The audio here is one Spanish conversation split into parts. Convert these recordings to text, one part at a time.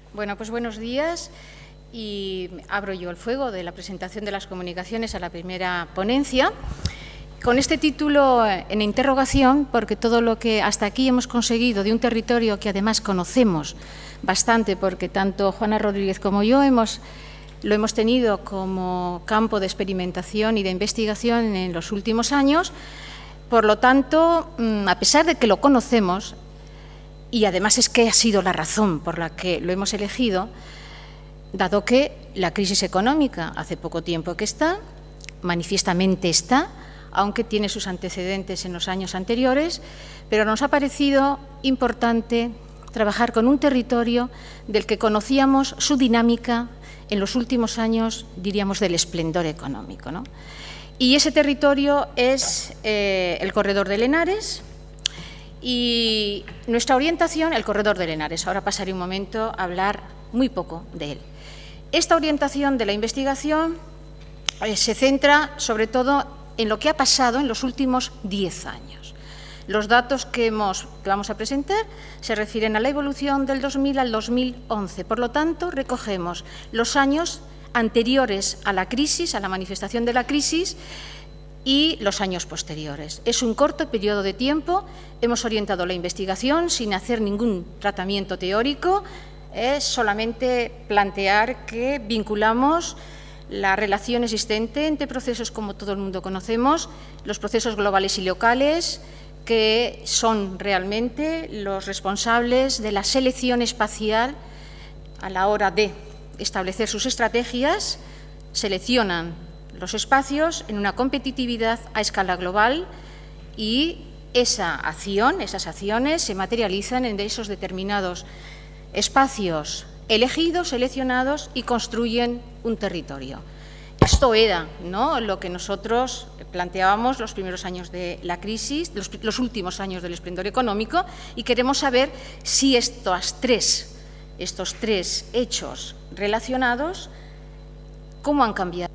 Bueno, pues buenos días y abro yo el fuego de la presentación de las comunicaciones a la primera ponencia. Con este título en interrogación, porque todo lo que hasta aquí hemos conseguido de un territorio que además conocemos bastante, porque tanto Juana Rodríguez como yo lo hemos tenido como campo de experimentación y de investigación en los últimos años. Por lo tanto, a pesar de que lo conocemos, y además es que ha sido la razón por la que lo hemos elegido, dado que la crisis económica hace poco tiempo que está, manifiestamente está, aunque tiene sus antecedentes en los años anteriores, pero nos ha parecido importante trabajar con un territorio del que conocíamos su dinámica en los últimos años, diríamos, del esplendor económico, ¿no? Y ese territorio es el Corredor del Henares y nuestra orientación, el Corredor del Henares. Ahora pasaré un momento a hablar muy poco de él. Esta orientación de la investigación se centra sobre todo en lo que ha pasado en los últimos 10 años. Los datos que vamos a presentar se refieren a la evolución del 2000 al 2011. Por lo tanto, recogemos los años anteriores a la crisis, a la manifestación de la crisis, y los años posteriores. Es un corto periodo de tiempo. Hemos orientado la investigación sin hacer ningún tratamiento teórico, es solamente plantear que vinculamos la relación existente entre procesos, como todo el mundo conocemos, los procesos globales y locales, que son realmente los responsables de la selección espacial a la hora de establecer sus estrategias, seleccionan los espacios en una competitividad a escala global y esas acciones se materializan en esos determinados espacios elegidos, seleccionados y construyen un territorio. Esto era, ¿no?, lo que nosotros planteábamos los primeros años de la crisis, los últimos años del esplendor económico, y queremos saber si estos tres hechos relacionados, ¿cómo han cambiado?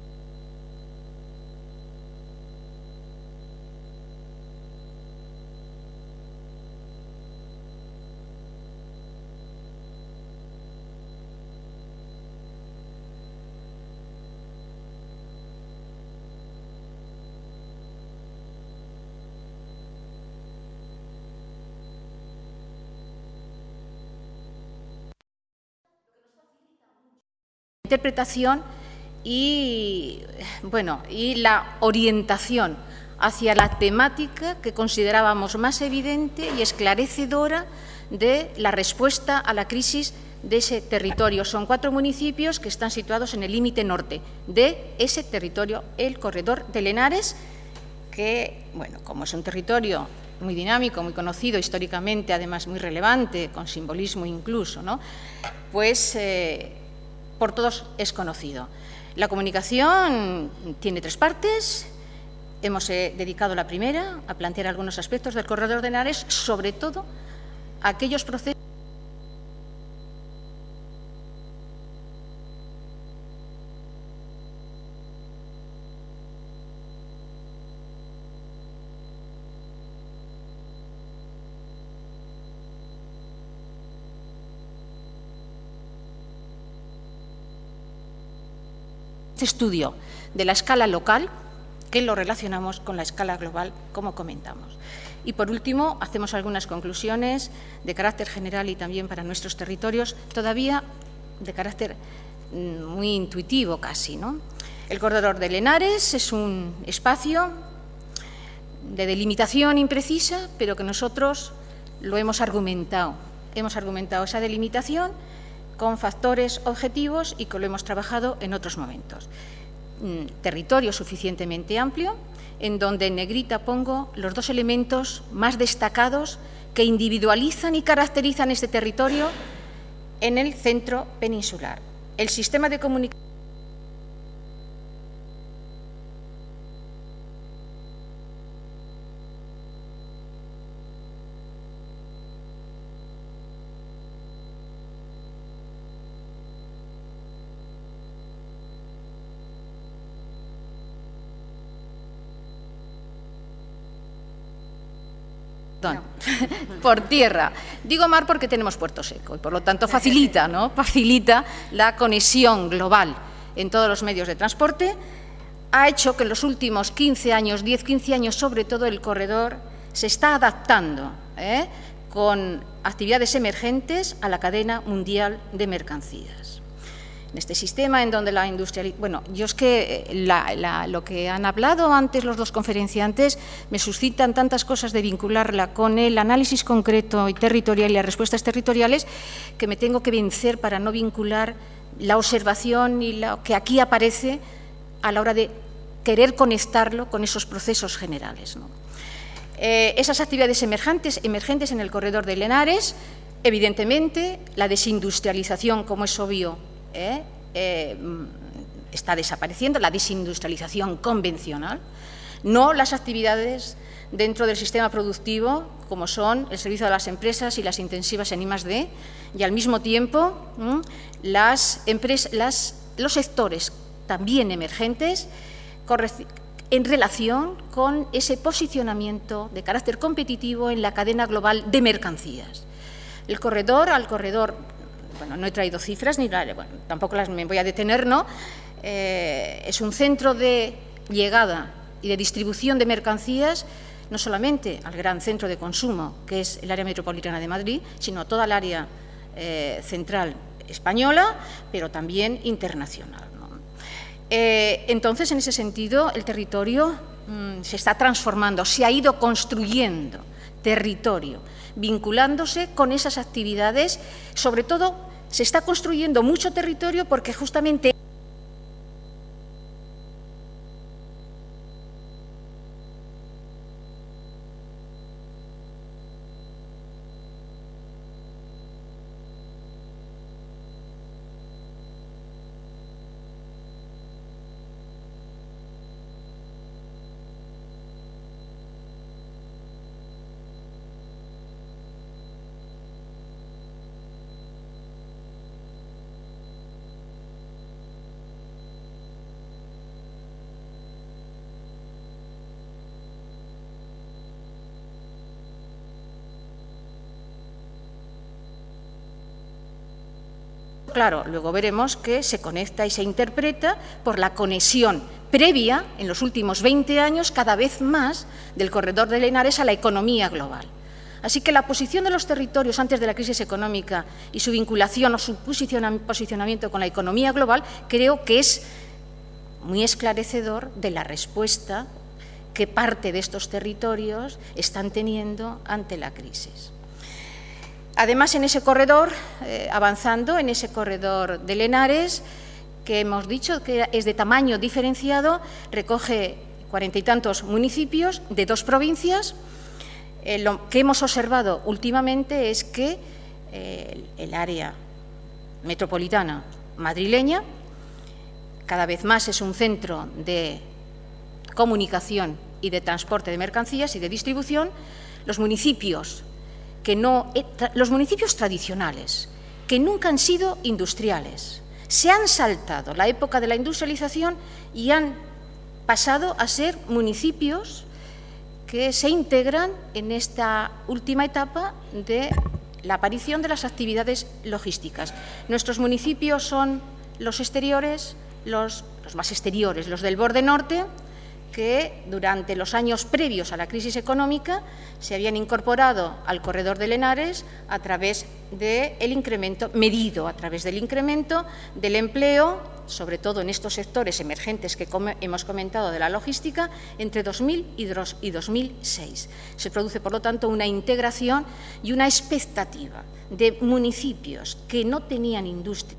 Interpretación y la orientación hacia la temática que considerábamos más evidente y esclarecedora de la respuesta a la crisis de ese territorio. Son 4 municipios que están situados en el límite norte de ese territorio, el Corredor del Henares, que, como es un territorio muy dinámico, muy conocido históricamente, además muy relevante, con simbolismo incluso, ¿no?, pues por todos es conocido. La comunicación tiene 3 partes. Hemos dedicado la primera a plantear algunos aspectos del Corredor de Henares, sobre todo aquellos procesos estudio de la escala local, que lo relacionamos con la escala global, como comentamos. Y, por último, hacemos algunas conclusiones de carácter general y también para nuestros territorios, todavía de carácter muy intuitivo casi, ¿no? El Corredor del Henares es un espacio de delimitación imprecisa, pero que nosotros lo hemos argumentado. Hemos argumentado esa delimitación con factores objetivos y que lo hemos trabajado en otros momentos. Territorio suficientemente amplio, en donde en negrita pongo los 2 elementos más destacados que individualizan y caracterizan este territorio en el centro peninsular. El sistema de comunicación perdón, por tierra. Digo mar porque tenemos Puerto Seco y, por lo tanto, facilita, ¿no? Facilita la conexión global en todos los medios de transporte. Ha hecho que en los últimos 15 años, 10-15 años, sobre todo, el corredor se está adaptando con actividades emergentes a la cadena mundial de mercancías. En este sistema en donde la industria... Bueno, yo es que lo que han hablado antes los dos conferenciantes me suscitan tantas cosas de vincularla con el análisis concreto y territorial y las respuestas territoriales que me tengo que vencer para no vincular la observación y lo que aquí aparece a la hora de querer conectarlo con esos procesos generales, ¿no? Esas actividades emergentes en el corredor de Lenares, evidentemente, la desindustrialización, como es obvio, está desapareciendo, la desindustrialización convencional, no las actividades dentro del sistema productivo, como son el servicio a las empresas y las intensivas en I+D, y al mismo tiempo los sectores también emergentes en relación con ese posicionamiento de carácter competitivo en la cadena global de mercancías. El corredor, bueno, no he traído cifras, bueno, tampoco me voy a detener, ¿no? Es un centro de llegada y de distribución de mercancías, no solamente al gran centro de consumo, que es el área metropolitana de Madrid, sino a toda el área central española, pero también internacional, ¿no? Entonces, en ese sentido, el territorio se está transformando, se ha ido construyendo territorio, vinculándose con esas actividades. Sobre todo, se está construyendo mucho territorio porque justamente claro, luego veremos que se conecta y se interpreta por la conexión previa, en los últimos 20 años, cada vez más, del corredor de Lenares a la economía global. Así que la posición de los territorios antes de la crisis económica y su vinculación o su posicionamiento con la economía global creo que es muy esclarecedor de la respuesta que parte de estos territorios están teniendo ante la crisis. Además, en ese corredor, avanzando en ese corredor de Lenares, que hemos dicho que es de tamaño diferenciado, recoge 40 y tantos municipios de 2 provincias. Lo que hemos observado últimamente es que el área metropolitana madrileña cada vez más es un centro de comunicación y de transporte de mercancías y de distribución. Los municipios tradicionales, que nunca han sido industriales, se han saltado la época de la industrialización y han pasado a ser municipios que se integran en esta última etapa de la aparición de las actividades logísticas. Nuestros municipios son los exteriores, los más exteriores, los del borde norte, que durante los años previos a la crisis económica se habían incorporado al corredor de Lenares a través del incremento, medido a través del incremento del empleo, sobre todo en estos sectores emergentes que hemos comentado de la logística, entre 2000 y 2006. Se produce, por lo tanto, una integración y una expectativa de municipios que no tenían industria.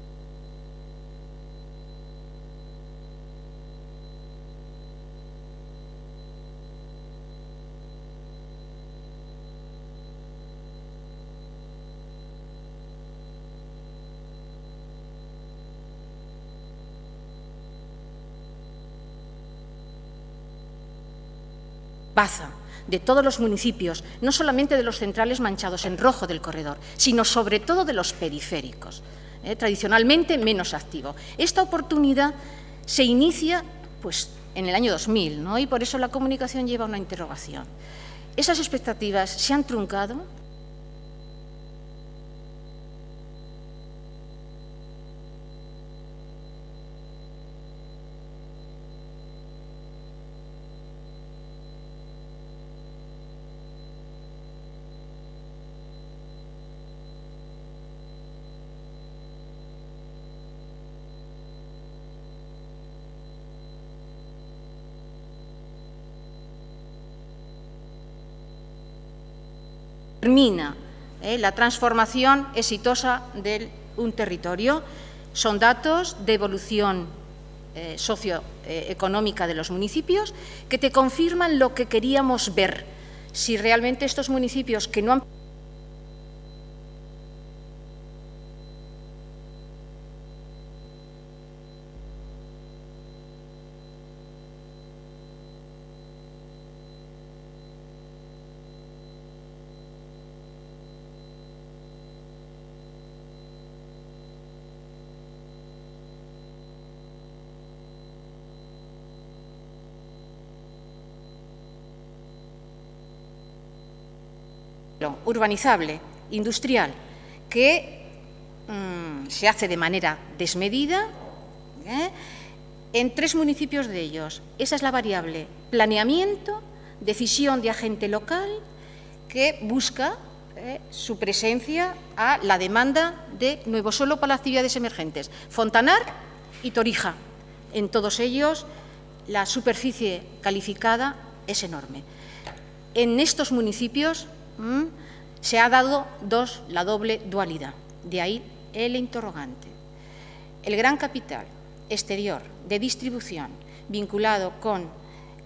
Baza de todos los municipios, no solamente de los centrales manchados en rojo del corredor, sino sobre todo de los periféricos, tradicionalmente menos activo. Esta oportunidad se inicia pues, en el año 2000, ¿no? Y por eso la comunicación lleva una interrogación. ¿Esas expectativas se han truncado? Termina la transformación exitosa de un territorio. Son datos de evolución socioeconómica de los municipios que te confirman lo que queríamos ver. Si realmente estos municipios que no han urbanizable, industrial, que se hace de manera desmedida en 3 municipios de ellos. Esa es la variable planeamiento, decisión de agente local, que busca su presencia a la demanda de nuevo suelo para las actividades emergentes. Fontanar y Torija. En todos ellos la superficie calificada es enorme. En estos municipios se ha dado la doble dualidad, de ahí el interrogante. El gran capital exterior de distribución vinculado con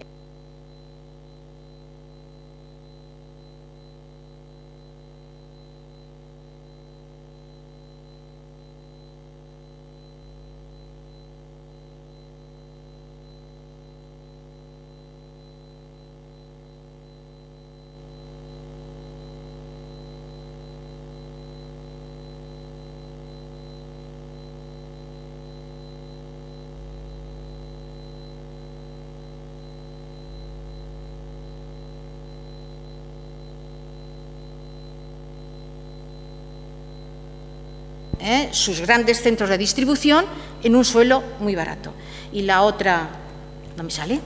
sus grandes centros de distribución en un suelo muy barato. Y la otra, ¿no me sale?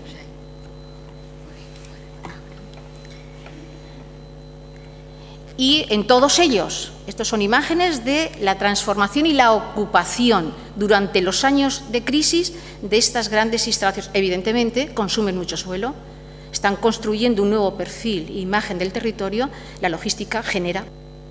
Y en todos ellos, estos son imágenes de la transformación y la ocupación durante los años de crisis de estas grandes instalaciones. Evidentemente, consumen mucho suelo, están construyendo un nuevo perfil e imagen del territorio, la logística genera.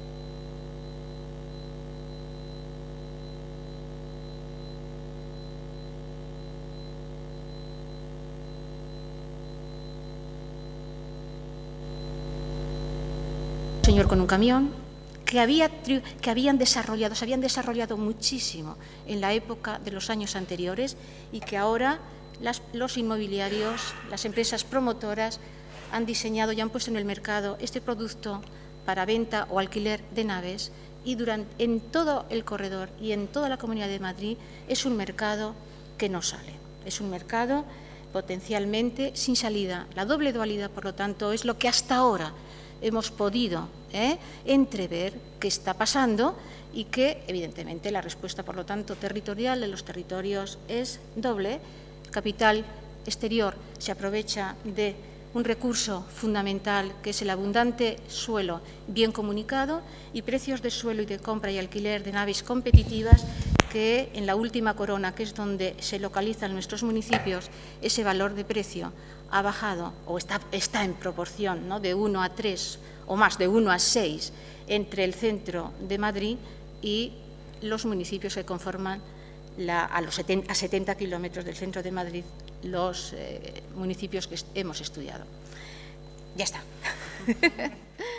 Señor con un camión, que habían desarrollado, se habían desarrollado muchísimo en la época de los años anteriores y que ahora los inmobiliarios, las empresas promotoras han diseñado y han puesto en el mercado este producto para venta o alquiler de naves y en todo el corredor y en toda la Comunidad de Madrid es un mercado que no sale, es un mercado potencialmente sin salida. La doble dualidad, por lo tanto, es lo que hasta ahora hemos podido entrever que está pasando y que, evidentemente, la respuesta, por lo tanto, territorial de los territorios es doble. Capital exterior se aprovecha de un recurso fundamental que es el abundante suelo bien comunicado y precios de suelo y de compra y alquiler de naves competitivas que en la última corona, que es donde se localizan nuestros municipios, ese valor de precio ha bajado o está en proporción, ¿no?, de 1 a 3 o más, de 1 a 6 entre el centro de Madrid y los municipios que conforman a 70 kilómetros del centro de Madrid, los municipios que hemos estudiado. Ya está.